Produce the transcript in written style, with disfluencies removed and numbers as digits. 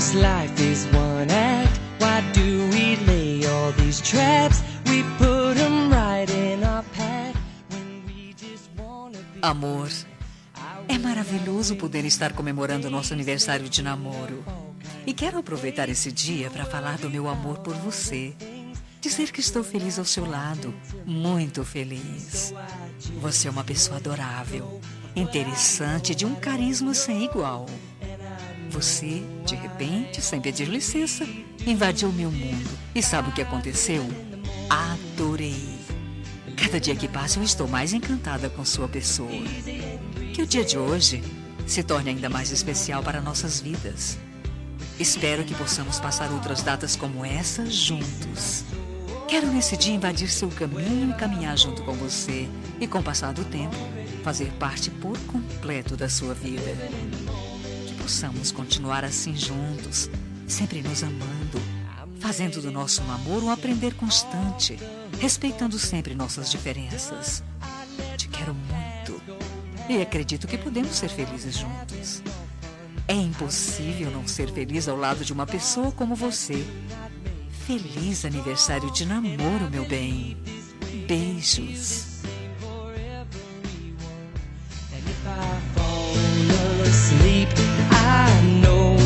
This life is one act. Why do we lay all these traps? We put them right in our path when we just wanna be. Amor, é maravilhoso poder estar comemorando nosso aniversário de namoro. E quero aproveitar esse dia para falar do meu amor por você. Dizer que estou feliz ao seu lado, muito feliz. Você é uma pessoa adorável, interessante, de um carisma sem igual. Você, de repente, sem pedir licença, invadiu meu mundo. E sabe o que aconteceu? Adorei. Cada dia que passa eu estou mais encantada com sua pessoa. Que o dia de hoje se torne ainda mais especial para nossas vidas. Espero que possamos passar outras datas como essa juntos. Quero nesse dia invadir seu caminho e caminhar junto com você. E com o passar do tempo, fazer parte por completo da sua vida. Que possamos continuar assim juntos, sempre nos amando, fazendo do nosso namoro um aprender constante, respeitando sempre nossas diferenças. Te quero muito e acredito que podemos ser felizes juntos. É impossível não ser feliz ao lado de uma pessoa como você. Feliz aniversário de namoro, meu bem. Beijos. And if I fall asleep, I know